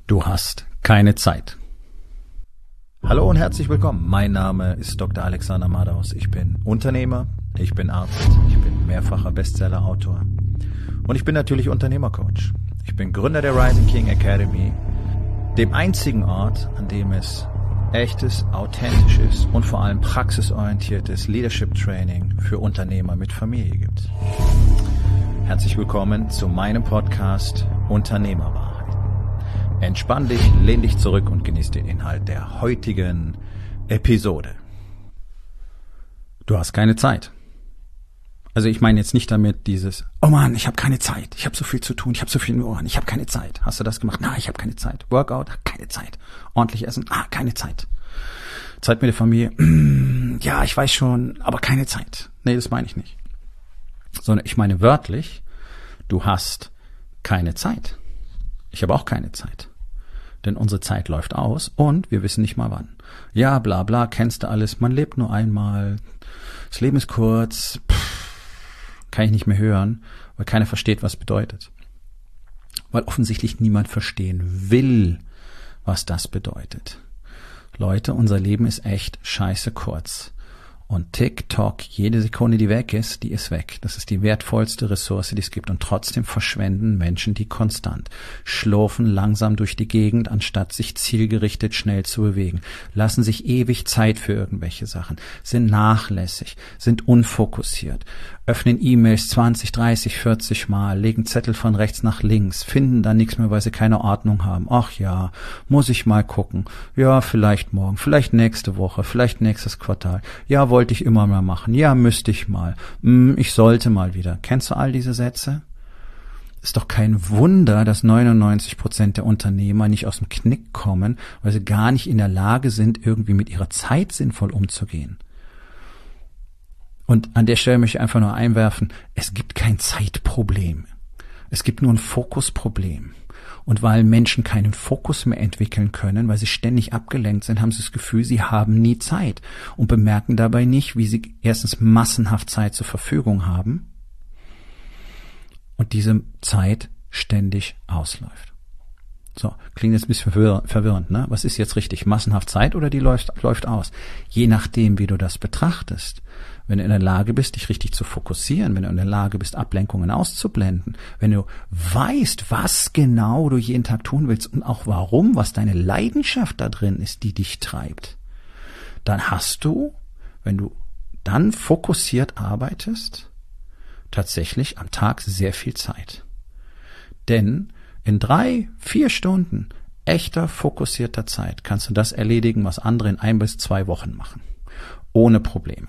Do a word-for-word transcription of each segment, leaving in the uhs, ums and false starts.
Du hast keine Zeit. Hallo und herzlich willkommen. Mein Name ist Doktor Alexander Madaus. Ich bin Unternehmer, ich bin Arzt, ich bin mehrfacher Bestseller-Autor und ich bin natürlich Unternehmercoach. Ich bin Gründer der Rising King Academy, dem einzigen Ort, an dem es echtes, authentisches und vor allem praxisorientiertes Leadership Training für Unternehmer mit Familie gibt. Herzlich willkommen zu meinem Podcast Unternehmerwahrheiten. Entspann dich, lehn dich zurück und genieß den Inhalt der heutigen Episode. Du hast keine Zeit. Also ich meine jetzt nicht damit dieses, oh Mann, ich habe keine Zeit, ich habe so viel zu tun, ich habe so viel in den Ohren, ich habe keine Zeit. Hast du das gemacht? Nein, ich habe keine Zeit. Workout? Keine Zeit. Ordentlich essen? Ah, keine Zeit. Zeit mit der Familie? Mm, ja, ich weiß schon, aber keine Zeit. Nee, das meine ich nicht. Sondern ich meine wörtlich, du hast keine Zeit. Ich habe auch keine Zeit. Denn unsere Zeit läuft aus und wir wissen nicht mal wann. Ja, bla bla, kennst du alles, man lebt nur einmal, das Leben ist kurz, pff, kann ich nicht mehr hören, weil keiner versteht, was bedeutet. Weil offensichtlich niemand verstehen will, was das bedeutet. Leute, unser Leben ist echt scheiße kurz. Und TikTok, jede Sekunde, die weg ist, die ist weg. Das ist die wertvollste Ressource, die es gibt. Und trotzdem verschwenden Menschen die konstant. Schlurfen langsam durch die Gegend, anstatt sich zielgerichtet schnell zu bewegen. Lassen sich ewig Zeit für irgendwelche Sachen. Sind nachlässig, sind unfokussiert. Öffnen E-Mails zwanzig, dreißig, vierzig Mal, legen Zettel von rechts nach links, finden dann nichts mehr, weil sie keine Ordnung haben. Ach ja, muss ich mal gucken. Ja, vielleicht morgen, vielleicht nächste Woche, vielleicht nächstes Quartal. Ja, wollte ich immer mal machen. Ja, müsste ich mal. Ich sollte mal wieder. Kennst du all diese Sätze? Ist doch kein Wunder, dass neunundneunzig Prozent der Unternehmer nicht aus dem Knick kommen, weil sie gar nicht in der Lage sind, irgendwie mit ihrer Zeit sinnvoll umzugehen. Und an der Stelle möchte ich einfach nur einwerfen, es gibt kein Zeitproblem. Es gibt nur ein Fokusproblem. Und weil Menschen keinen Fokus mehr entwickeln können, weil sie ständig abgelenkt sind, haben sie das Gefühl, sie haben nie Zeit und bemerken dabei nicht, wie sie erstens massenhaft Zeit zur Verfügung haben und diese Zeit ständig ausläuft. So, klingt jetzt ein bisschen verwirrend, ne? Was ist jetzt richtig? Massenhaft Zeit oder die läuft, läuft aus? Je nachdem, wie du das betrachtest. Wenn du in der Lage bist, dich richtig zu fokussieren, wenn du in der Lage bist, Ablenkungen auszublenden, wenn du weißt, was genau du jeden Tag tun willst und auch warum, was deine Leidenschaft da drin ist, die dich treibt, dann hast du, wenn du dann fokussiert arbeitest, tatsächlich am Tag sehr viel Zeit. Denn in drei, vier Stunden echter, fokussierter Zeit kannst du das erledigen, was andere in ein bis zwei Wochen machen. Ohne Probleme.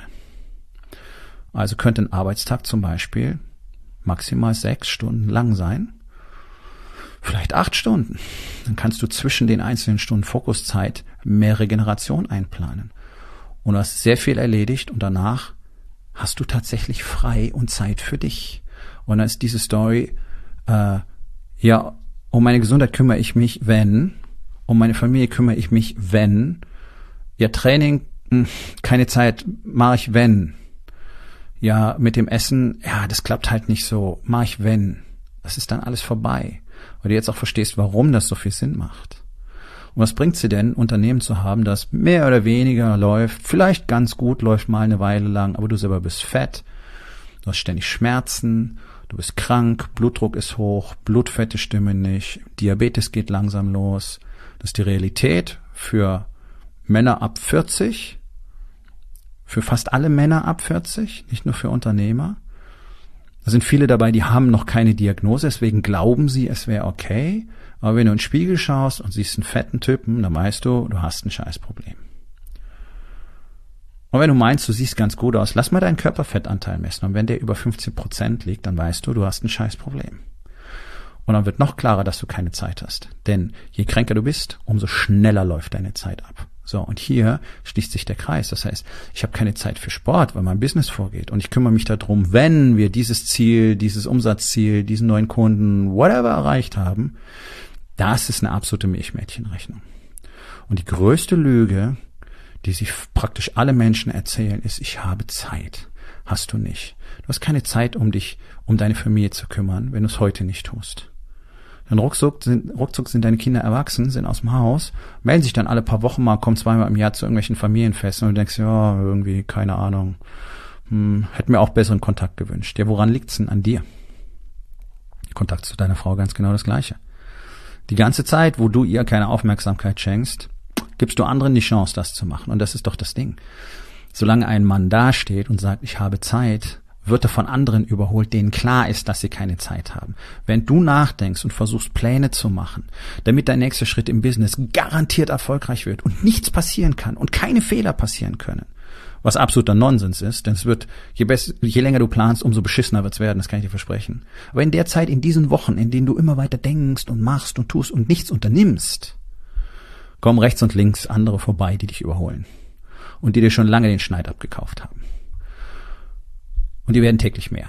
Also könnte ein Arbeitstag zum Beispiel maximal sechs Stunden lang sein. Vielleicht acht Stunden. Dann kannst du zwischen den einzelnen Stunden Fokuszeit mehr Regeneration einplanen. Und du hast sehr viel erledigt und danach hast du tatsächlich frei und Zeit für dich. Und dann ist diese Story, äh, ja, um meine Gesundheit kümmere ich mich, wenn, um meine Familie kümmere ich mich, wenn, ja, Training, mh, keine Zeit, mache ich, wenn, ja, mit dem Essen, ja, das klappt halt nicht so, mache ich, wenn, das ist dann alles vorbei, weil du jetzt auch verstehst, warum das so viel Sinn macht. Und was bringt sie denn, ein Unternehmen zu haben, das mehr oder weniger läuft, vielleicht ganz gut läuft mal eine Weile lang, aber du selber bist fett, du hast ständig Schmerzen, du bist krank, Blutdruck ist hoch, Blutfette stimmen nicht, Diabetes geht langsam los. Das ist die Realität für Männer ab vierzig, für fast alle Männer ab vierzig, nicht nur für Unternehmer. Da sind viele dabei, die haben noch keine Diagnose, deswegen glauben sie, es wäre okay. Aber wenn du in den Spiegel schaust und siehst einen fetten Typen, dann weißt du, du hast ein Scheißproblem. Und wenn du meinst, du siehst ganz gut aus, lass mal deinen Körperfettanteil messen. Und wenn der über fünfzehn Prozent liegt, dann weißt du, du hast ein Scheißproblem. Und dann wird noch klarer, dass du keine Zeit hast. Denn je kränker du bist, umso schneller läuft deine Zeit ab. So, und hier schließt sich der Kreis. Das heißt, ich habe keine Zeit für Sport, weil mein Business vorgeht. Und ich kümmere mich darum, wenn wir dieses Ziel, dieses Umsatzziel, diesen neuen Kunden, whatever erreicht haben, das ist eine absolute Milchmädchenrechnung. Und die größte Lüge, die sich praktisch alle Menschen erzählen, ist, ich habe Zeit. Hast du nicht. Du hast keine Zeit, um dich, um deine Familie zu kümmern, wenn du es heute nicht tust. Dann ruckzuck sind, ruckzuck sind deine Kinder erwachsen, sind aus dem Haus, melden sich dann alle paar Wochen mal, kommen zweimal im Jahr zu irgendwelchen Familienfesten und du denkst, ja, irgendwie, keine Ahnung, hm, hätte mir auch besseren Kontakt gewünscht. Ja, woran liegt's denn an dir? Kontakt zu deiner Frau ganz genau das Gleiche. Die ganze Zeit, wo du ihr keine Aufmerksamkeit schenkst, gibst du anderen die Chance, das zu machen. Und das ist doch das Ding. Solange ein Mann dasteht und sagt, ich habe Zeit, wird er von anderen überholt, denen klar ist, dass sie keine Zeit haben. Wenn du nachdenkst und versuchst, Pläne zu machen, damit dein nächster Schritt im Business garantiert erfolgreich wird und nichts passieren kann und keine Fehler passieren können, was absoluter Nonsens ist, denn es wird, je, besser, je länger du planst, umso beschissener wird's werden, das kann ich dir versprechen. Aber in der Zeit, in diesen Wochen, in denen du immer weiter denkst und machst und tust und nichts unternimmst, kommen rechts und links andere vorbei, die dich überholen und die dir schon lange den Schneid abgekauft haben. Und die werden täglich mehr.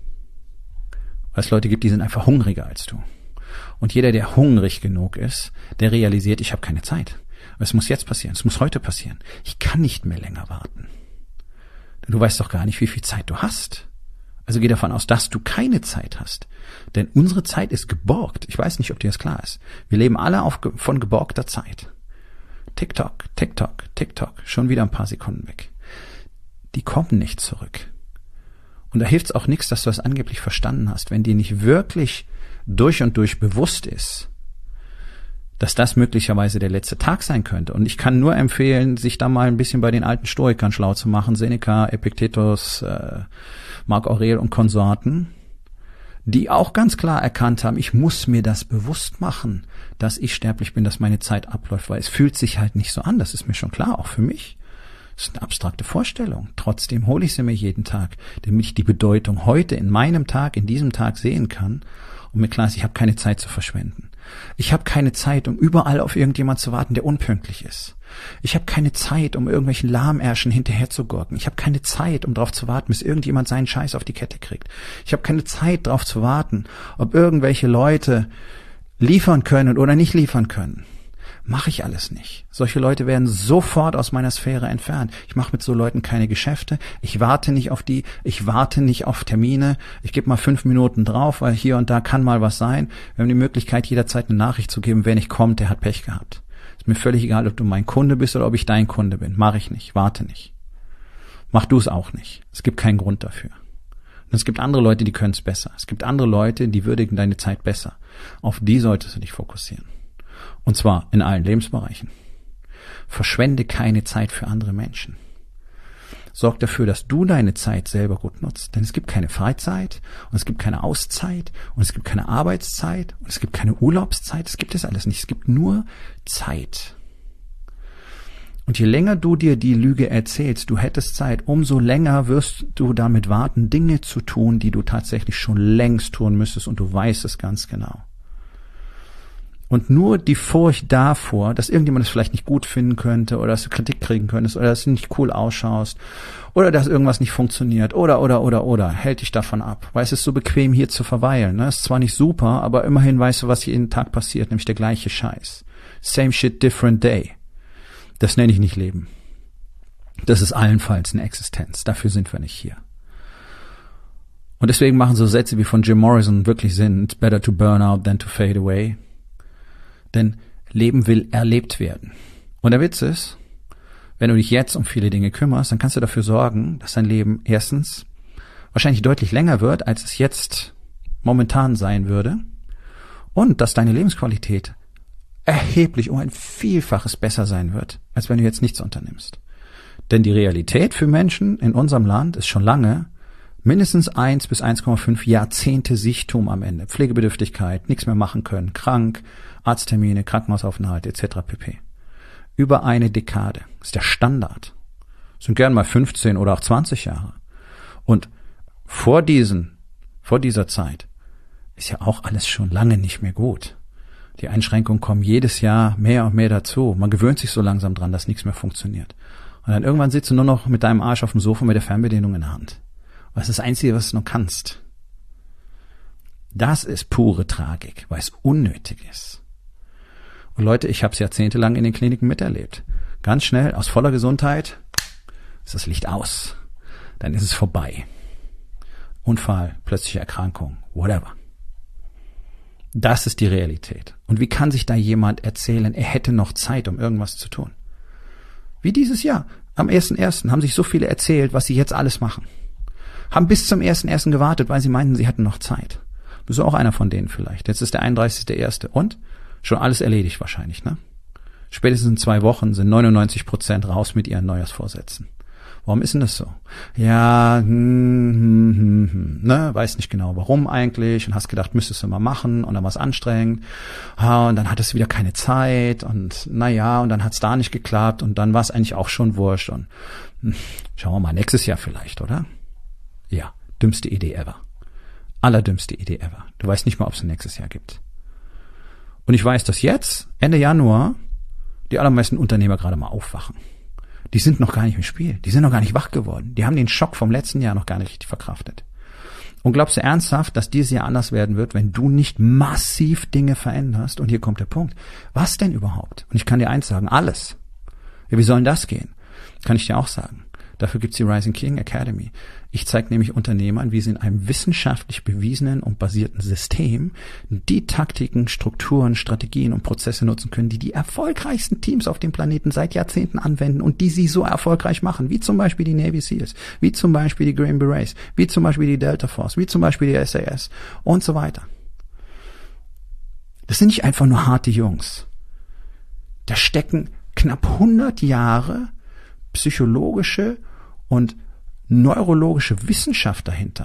Weil es Leute gibt, die sind einfach hungriger als du. Und jeder, der hungrig genug ist, der realisiert, ich habe keine Zeit. Es muss jetzt passieren, es muss heute passieren. Ich kann nicht mehr länger warten. Du weißt doch gar nicht, wie viel Zeit du hast. Also geh davon aus, dass du keine Zeit hast. Denn unsere Zeit ist geborgt. Ich weiß nicht, ob dir das klar ist. Wir leben alle auf, von geborgter Zeit. TikTok, TikTok, TikTok. Schon wieder ein paar Sekunden weg. Die kommen nicht zurück. Und da hilft's auch nichts, dass du das angeblich verstanden hast, wenn dir nicht wirklich durch und durch bewusst ist, dass das möglicherweise der letzte Tag sein könnte. Und ich kann nur empfehlen, sich da mal ein bisschen bei den alten Stoikern schlau zu machen, Seneca, Epictetus, äh, Marc Aurel und Konsorten, die auch ganz klar erkannt haben, ich muss mir das bewusst machen, dass ich sterblich bin, dass meine Zeit abläuft, weil es fühlt sich halt nicht so an, das ist mir schon klar, auch für mich. Das ist eine abstrakte Vorstellung. Trotzdem hole ich sie mir jeden Tag, damit ich die Bedeutung heute in meinem Tag, in diesem Tag sehen kann und mir klar ist, ich habe keine Zeit zu verschwenden. Ich habe keine Zeit, um überall auf irgendjemand zu warten, der unpünktlich ist. Ich habe keine Zeit, um irgendwelchen Lahmärschen hinterher zu gurken. Ich habe keine Zeit, um darauf zu warten, bis irgendjemand seinen Scheiß auf die Kette kriegt. Ich habe keine Zeit, darauf zu warten, ob irgendwelche Leute liefern können oder nicht liefern können. Mache ich alles nicht. Solche Leute werden sofort aus meiner Sphäre entfernt. Ich mache mit so Leuten keine Geschäfte. Ich warte nicht auf die. Ich warte nicht auf Termine. Ich gebe mal fünf Minuten drauf, weil hier und da kann mal was sein. Wir haben die Möglichkeit, jederzeit eine Nachricht zu geben. Wer nicht kommt, der hat Pech gehabt. Ist mir völlig egal, ob du mein Kunde bist oder ob ich dein Kunde bin. Mache ich nicht. Warte nicht. Mach du es auch nicht. Es gibt keinen Grund dafür. Und es gibt andere Leute, die können es besser. Es gibt andere Leute, die würdigen deine Zeit besser. Auf die solltest du dich fokussieren. Und zwar in allen Lebensbereichen. Verschwende keine Zeit für andere Menschen. Sorg dafür, dass du deine Zeit selber gut nutzt. Denn es gibt keine Freizeit und es gibt keine Auszeit und es gibt keine Arbeitszeit und es gibt keine Urlaubszeit. Es gibt das alles nicht. Es gibt nur Zeit. Und je länger du dir die Lüge erzählst, du hättest Zeit, umso länger wirst du damit warten, Dinge zu tun, die du tatsächlich schon längst tun müsstest und du weißt es ganz genau. Und nur die Furcht davor, dass irgendjemand es vielleicht nicht gut finden könnte oder dass du Kritik kriegen könntest oder dass du nicht cool ausschaust oder dass irgendwas nicht funktioniert oder, oder, oder, oder, hält dich davon ab. Weil es ist so bequem, hier zu verweilen. Ne? Ist zwar nicht super, aber immerhin weißt du, was jeden Tag passiert, nämlich der gleiche Scheiß. Same shit, different day. Das nenne ich nicht Leben. Das ist allenfalls eine Existenz. Dafür sind wir nicht hier. Und deswegen machen so Sätze wie von Jim Morrison wirklich Sinn. It's better to burn out than to fade away. Denn Leben will erlebt werden. Und der Witz ist, wenn du dich jetzt um viele Dinge kümmerst, dann kannst du dafür sorgen, dass dein Leben erstens wahrscheinlich deutlich länger wird, als es jetzt momentan sein würde, und dass deine Lebensqualität erheblich um ein Vielfaches besser sein wird, als wenn du jetzt nichts unternimmst. Denn die Realität für Menschen in unserem Land ist schon lange mindestens eins bis eins Komma fünf Jahrzehnte Sichtum am Ende. Pflegebedürftigkeit, nichts mehr machen können, krank, Arzttermine, Krankenhausaufenthalt et cetera pp. Über eine Dekade. Das ist der Standard. Das sind gern mal fünfzehn oder auch zwanzig Jahre. Und vor diesen, vor dieser Zeit ist ja auch alles schon lange nicht mehr gut. Die Einschränkungen kommen jedes Jahr mehr und mehr dazu. Man gewöhnt sich so langsam dran, dass nichts mehr funktioniert. Und dann irgendwann sitzt du nur noch mit deinem Arsch auf dem Sofa mit der Fernbedienung in der Hand. Was ist das Einzige, was du noch kannst? Das ist pure Tragik, weil es unnötig ist. Und Leute, ich habe es jahrzehntelang in den Kliniken miterlebt. Ganz schnell, aus voller Gesundheit, ist das Licht aus. Dann ist es vorbei. Unfall, plötzliche Erkrankung, whatever. Das ist die Realität. Und wie kann sich da jemand erzählen, er hätte noch Zeit, um irgendwas zu tun? Wie dieses Jahr. Am ersten ersten haben sich so viele erzählt, was sie jetzt alles machen. Haben bis zum ersten ersten gewartet, weil sie meinten, sie hatten noch Zeit. Du bist auch einer von denen vielleicht. Jetzt ist der einunddreißigste erste Und? Schon alles erledigt wahrscheinlich, ne? Spätestens in zwei Wochen sind neunundneunzig Prozent raus mit ihren Neujahrsvorsätzen. Warum ist denn das so? Ja, hm, hm, hm, hm, ne, weiß nicht genau warum eigentlich und hast gedacht, müsstest du mal machen und dann war es anstrengend. Ah, und dann hattest du wieder keine Zeit und naja, und dann hat es da nicht geklappt und dann war es eigentlich auch schon wurscht und hm, schauen wir mal, nächstes Jahr vielleicht, oder? Ja, dümmste Idee ever. Allerdümmste Idee ever. Du weißt nicht mal, ob es ein nächstes Jahr gibt. Und ich weiß, dass jetzt, Ende Januar, die allermeisten Unternehmer gerade mal aufwachen. Die sind noch gar nicht im Spiel. Die sind noch gar nicht wach geworden. Die haben den Schock vom letzten Jahr noch gar nicht richtig verkraftet. Und glaubst du ernsthaft, dass dieses Jahr anders werden wird, wenn du nicht massiv Dinge veränderst? Und hier kommt der Punkt. Was denn überhaupt? Und ich kann dir eins sagen, alles. Ja, wie soll denn das gehen? Kann ich dir auch sagen. Dafür gibt's die Rising King Academy. Ich zeige nämlich Unternehmern, wie sie in einem wissenschaftlich bewiesenen und basierten System die Taktiken, Strukturen, Strategien und Prozesse nutzen können, die die erfolgreichsten Teams auf dem Planeten seit Jahrzehnten anwenden und die sie so erfolgreich machen, wie zum Beispiel die Navy Seals, wie zum Beispiel die Green Berets, wie zum Beispiel die Delta Force, wie zum Beispiel die S A S und so weiter. Das sind nicht einfach nur harte Jungs. Da stecken knapp hundert Jahre psychologische und neurologische Wissenschaft dahinter.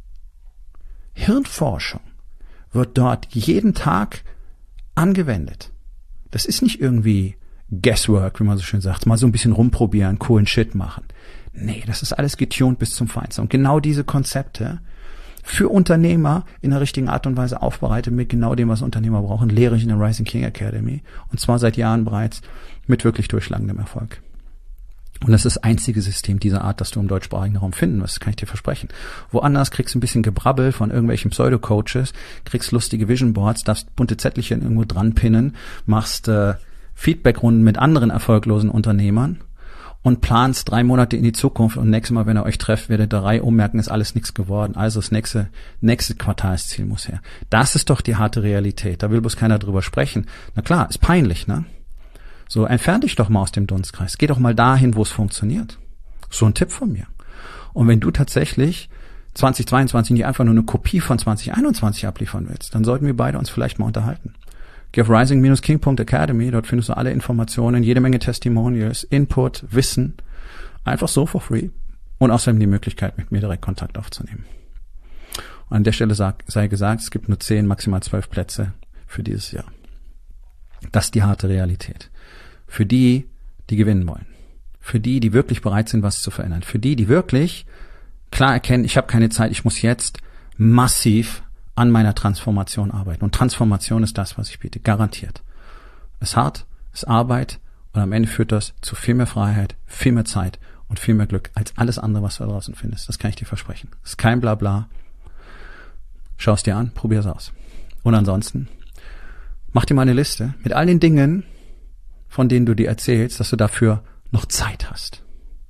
Hirnforschung wird dort jeden Tag angewendet. Das ist nicht irgendwie Guesswork, wie man so schön sagt, mal so ein bisschen rumprobieren, coolen Shit machen. Nee, das ist alles getuned bis zum Feinsten. Und genau diese Konzepte für Unternehmer in der richtigen Art und Weise aufbereitet mit genau dem, was Unternehmer brauchen, lehre ich in der Rising King Academy. Und zwar seit Jahren bereits mit wirklich durchschlagendem Erfolg. Und das ist das einzige System dieser Art, das du im deutschsprachigen Raum finden wirst, kann ich dir versprechen. Woanders kriegst du ein bisschen Gebrabbel von irgendwelchen Pseudo-Coaches, kriegst lustige Vision Boards, darfst bunte Zettelchen irgendwo dran pinnen, machst äh, Feedbackrunden mit anderen erfolglosen Unternehmern und planst drei Monate in die Zukunft und nächstes Mal, wenn ihr euch trefft, werdet ihr drei ummerken, ist alles nichts geworden. Also das nächste, nächste Quartalsziel muss her. Das ist doch die harte Realität. Da will bloß keiner drüber sprechen. Na klar, ist peinlich, ne? So, entfern dich doch mal aus dem Dunstkreis. Geh doch mal dahin, wo es funktioniert. So ein Tipp von mir. Und wenn du tatsächlich zwanzig zweiundzwanzig nicht einfach nur eine Kopie von zwanzig einundzwanzig abliefern willst, dann sollten wir beide uns vielleicht mal unterhalten. Geh auf rising dash king punkt academy, dort findest du alle Informationen, jede Menge Testimonials, Input, Wissen, einfach so for free und außerdem die Möglichkeit, mit mir direkt Kontakt aufzunehmen. Und an der Stelle sag, sei gesagt, es gibt nur zehn, maximal zwölf Plätze für dieses Jahr. Das ist die harte Realität. Für die, die gewinnen wollen. Für die, die wirklich bereit sind, was zu verändern. Für die, die wirklich klar erkennen, ich habe keine Zeit, ich muss jetzt massiv an meiner Transformation arbeiten. Und Transformation ist das, was ich biete. Garantiert. Es ist hart, es ist Arbeit und am Ende führt das zu viel mehr Freiheit, viel mehr Zeit und viel mehr Glück als alles andere, was du da draußen findest. Das kann ich dir versprechen. Es ist kein Blabla. Schau es dir an, probier es aus. Und ansonsten, mach dir mal eine Liste mit all den Dingen, von denen du dir erzählst, dass du dafür noch Zeit hast.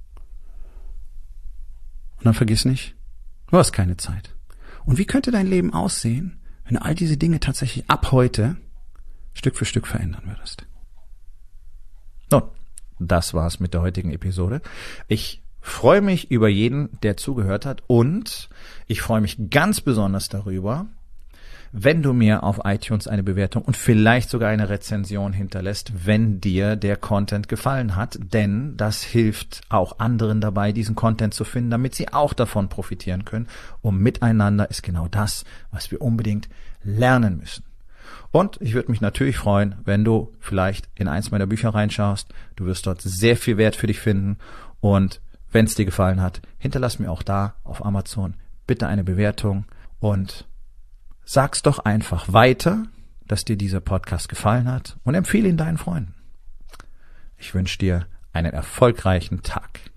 Und dann vergiss nicht, du hast keine Zeit. Und wie könnte dein Leben aussehen, wenn du all diese Dinge tatsächlich ab heute Stück für Stück verändern würdest? Nun, das war's mit der heutigen Episode. Ich freue mich über jeden, der zugehört hat und ich freue mich ganz besonders darüber, wenn du mir auf iTunes eine Bewertung und vielleicht sogar eine Rezension hinterlässt, wenn dir der Content gefallen hat, denn das hilft auch anderen dabei, diesen Content zu finden, damit sie auch davon profitieren können. Und miteinander ist genau das, was wir unbedingt lernen müssen. Und ich würde mich natürlich freuen, wenn du vielleicht in eins meiner Bücher reinschaust. Du wirst dort sehr viel Wert für dich finden. Und wenn es dir gefallen hat, hinterlass mir auch da auf Amazon bitte eine Bewertung und sag's doch einfach weiter, dass dir dieser Podcast gefallen hat und empfehle ihn deinen Freunden. Ich wünsche dir einen erfolgreichen Tag.